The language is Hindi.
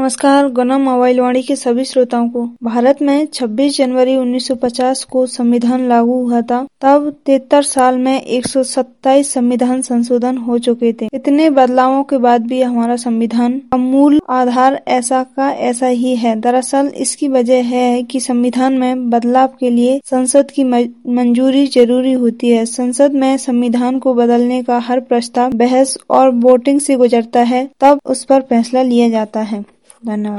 नमस्कार। गुना मोबाइल वाणी के सभी श्रोताओं को। भारत में 26 जनवरी 1950 को संविधान लागू हुआ था। तब 73 साल में 127 संविधान संशोधन हो चुके थे। इतने बदलावों के बाद भी हमारा संविधान का मूल आधार ऐसा का ऐसा ही है। दरअसल इसकी वजह है कि संविधान में बदलाव के लिए संसद की मंजूरी जरूरी होती है। संसद में संविधान को बदलने का हर प्रस्ताव बहस और वोटिंग से गुजरता है, तब उस पर फैसला लिया जाता है। धन्यवाद।